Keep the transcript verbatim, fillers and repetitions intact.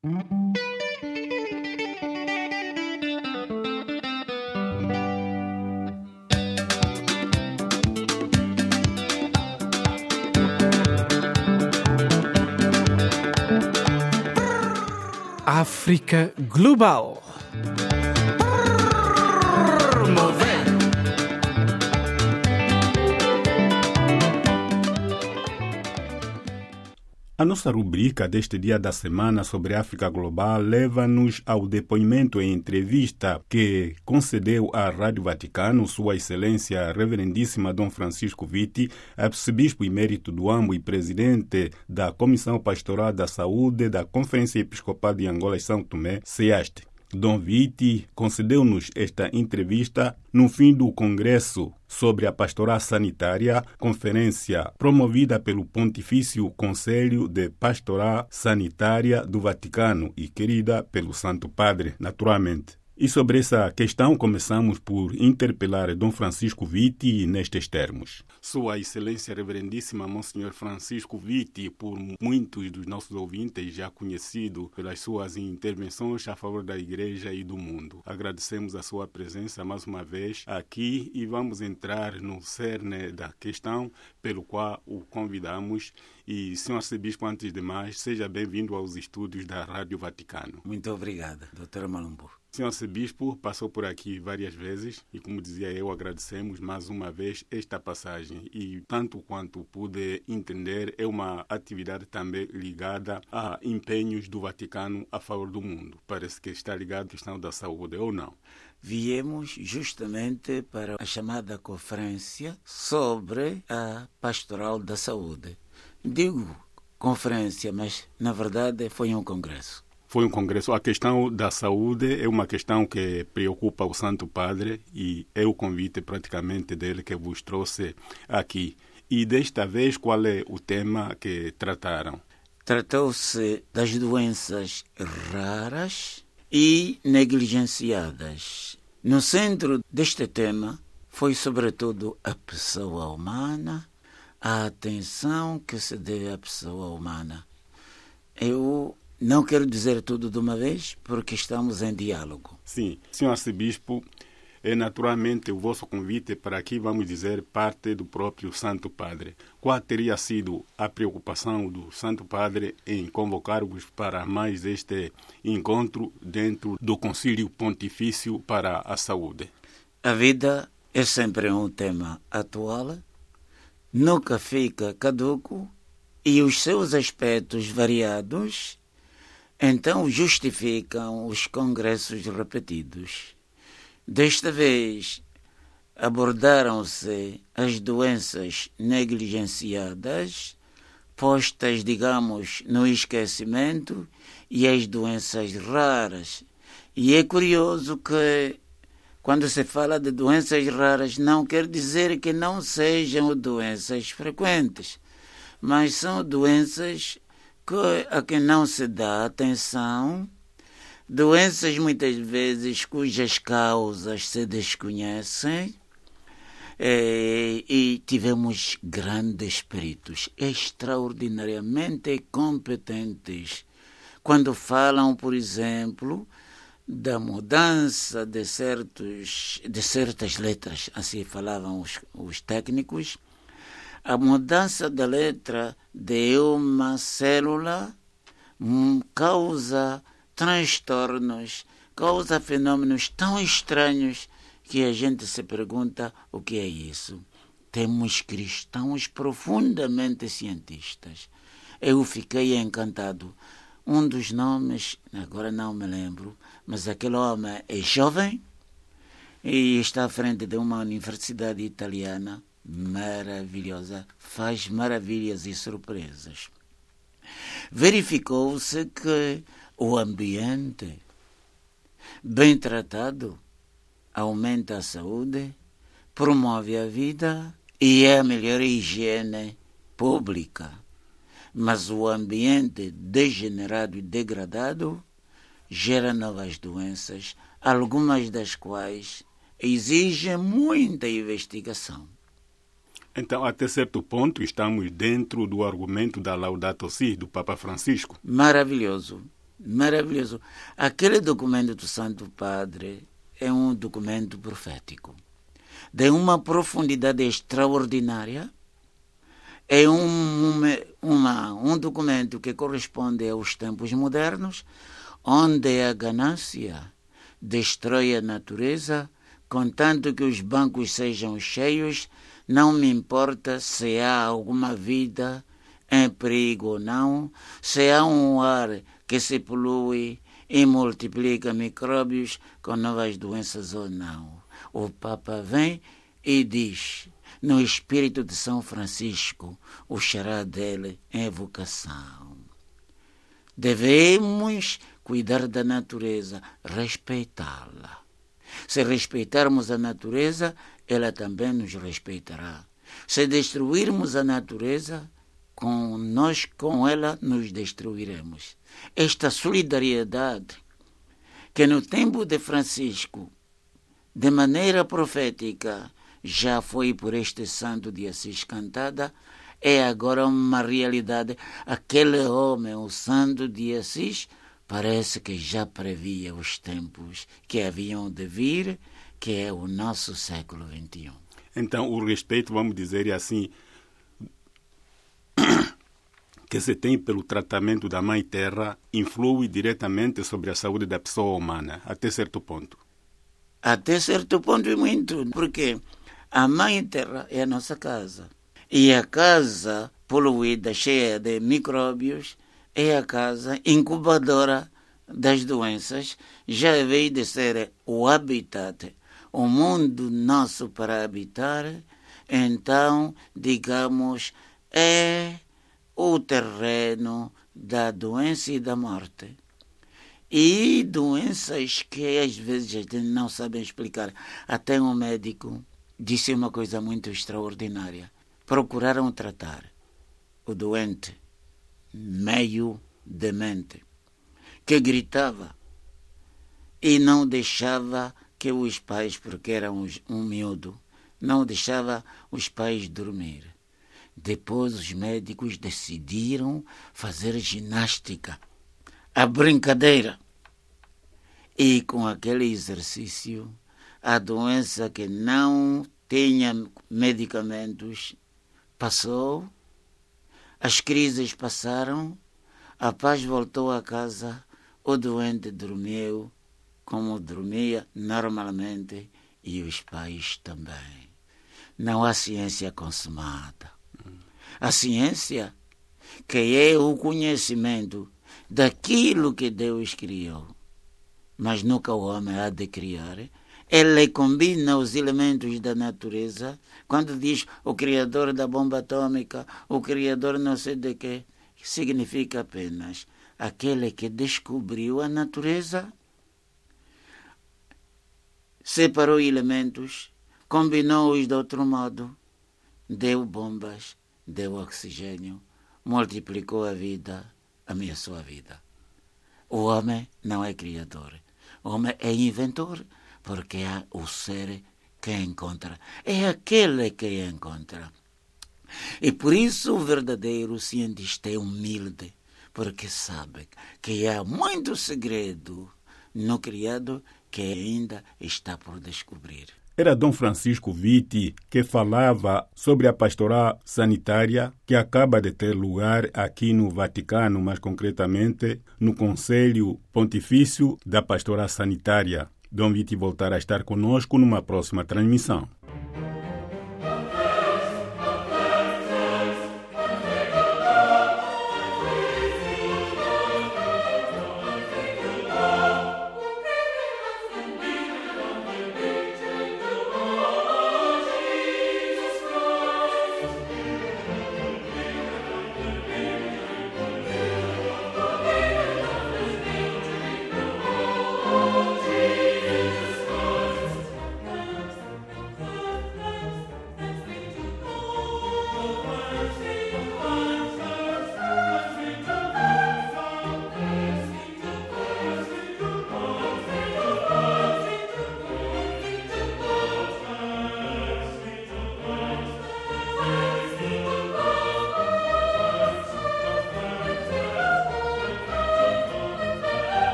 África Global. A nossa rubrica deste dia da semana sobre a África Global leva-nos ao depoimento em entrevista que concedeu à Rádio Vaticano Sua Excelência Reverendíssima Dom Francisco Witti, arcebispo emérito do Ambo e presidente da Comissão Pastoral da Saúde da Conferência Episcopal de Angola e São Tomé, SEASTE. Dom Witti concedeu-nos esta entrevista no fim do Congresso sobre a Pastoral Sanitária, conferência promovida pelo Pontifício Conselho de Pastoral Sanitária do Vaticano e querida pelo Santo Padre, naturalmente. E sobre essa questão começamos por interpelar Dom Francisco Witti nestes termos. Sua Excelência Reverendíssima Monsenhor Francisco Witti, por muitos dos nossos ouvintes já conhecido pelas suas intervenções a favor da Igreja e do mundo. Agradecemos a sua presença mais uma vez aqui e vamos entrar no cerne da questão pelo qual o convidamos. E, senhor Arcebispo, antes de mais, seja bem-vindo aos estúdios da Rádio Vaticano. Muito obrigado, doutora Malumbo. Senhor Arcebispo passou por aqui várias vezes e, como dizia eu, agradecemos mais uma vez esta passagem. E, tanto quanto pude entender, é uma atividade também ligada a empenhos do Vaticano a favor do mundo. Parece que está ligado à questão da saúde, ou não? Viemos justamente para a chamada conferência sobre a pastoral da saúde. Digo conferência, mas na verdade foi um congresso. Foi um congresso. A questão da saúde é uma questão que preocupa o Santo Padre e é o convite praticamente dele que vos trouxe aqui. E desta vez, qual é o tema que trataram? Tratou-se das doenças raras e negligenciadas. No centro deste tema foi sobretudo a pessoa humana, a atenção que se dê à pessoa humana. Eu não quero dizer tudo de uma vez, porque estamos em diálogo. Sim, senhor Arcebispo, é naturalmente o vosso convite para aqui, vamos dizer, parte do próprio Santo Padre. Qual teria sido a preocupação do Santo Padre em convocar-vos para mais este encontro dentro do Concílio Pontifício para a Saúde? A vida é sempre um tema atual, nunca fica caduco e os seus aspectos variados então justificam os congressos repetidos. Desta vez abordaram-se as doenças negligenciadas, postas, digamos, no esquecimento, e as doenças raras. E é curioso que, quando se fala de doenças raras, não quer dizer que não sejam doenças frequentes, mas são doenças que, a que não se dá atenção, doenças muitas vezes cujas causas se desconhecem, e, e tivemos grandes peritos, extraordinariamente competentes, quando falam, por exemplo, da mudança de, certos, de certas letras, assim falavam os, os técnicos, a mudança da letra de uma célula hum, causa transtornos, causa fenômenos tão estranhos que a gente se pergunta o que é isso. Temos cristãos profundamente cientistas. Eu fiquei encantado. Um dos nomes, agora não me lembro, mas aquele homem é jovem e está à frente de uma universidade italiana maravilhosa, faz maravilhas e surpresas. Verificou-se que o ambiente bem tratado aumenta a saúde, promove a vida e é a melhor higiene pública. Mas o ambiente degenerado e degradado gera novas doenças, algumas das quais exigem muita investigação. Então, até certo ponto, estamos dentro do argumento da Laudato Si, do Papa Francisco. Maravilhoso. maravilhoso. Aquele documento do Santo Padre é um documento profético, de uma profundidade extraordinária. É um, uma, um documento que corresponde aos tempos modernos, onde a ganância destrói a natureza, contanto que os bancos sejam cheios, não me importa se há alguma vida em perigo ou não, se há um ar que se polui e multiplica micróbios com novas doenças ou não. O Papa vem e diz, no espírito de São Francisco, o xará dele em evocação: devemos cuidar da natureza, respeitá-la. Se respeitarmos a natureza, ela também nos respeitará. Se destruirmos a natureza, com nós com ela nos destruiremos. Esta solidariedade que no tempo de Francisco, de maneira profética, já foi por este santo de Assis cantada, é agora uma realidade. Aquele homem, o santo de Assis, parece que já previa os tempos que haviam de vir, que é o nosso século vinte e um. Então, o respeito, vamos dizer assim, que se tem pelo tratamento da Mãe Terra, influi diretamente sobre a saúde da pessoa humana, até certo ponto. Até certo ponto e muito, porque a Mãe Terra é a nossa casa. E a casa poluída, cheia de micróbios, é a casa incubadora das doenças, já veio de ser o habitat, o mundo nosso para habitar. Então, digamos, é o terreno da doença e da morte. E doenças que às vezes a gente não sabe explicar. Até um médico disse uma coisa muito extraordinária. Procuraram tratar o doente meio demente, que gritava e não deixava que os pais, porque era um, um miúdo, não deixava os pais dormir. Depois os médicos decidiram fazer ginástica, a brincadeira. E com aquele exercício, a doença que não tinha medicamentos passou, as crises passaram, a paz voltou a casa, o doente dormiu como dormia normalmente e os pais também. Não há ciência consumada. A ciência, que é o conhecimento daquilo que Deus criou, mas nunca o homem há de criar. Ele combina os elementos da natureza. Quando diz o criador da bomba atômica, o criador não sei de quê, significa apenas aquele que descobriu a natureza, separou elementos, combinou-os de outro modo, deu bombas, deu oxigênio, multiplicou a vida, ameaçou a vida. O homem não é criador. O homem é inventor, porque é o ser que encontra. É aquele que encontra. E por isso o verdadeiro cientista é humilde, porque sabe que há muito segredo no criado que ainda está por descobrir. Era Dom Francisco Vitti que falava sobre a pastoral sanitária que acaba de ter lugar aqui no Vaticano, mais concretamente no Conselho Pontifício da Pastoral Sanitária. Dom Vitti voltará a estar conosco numa próxima transmissão.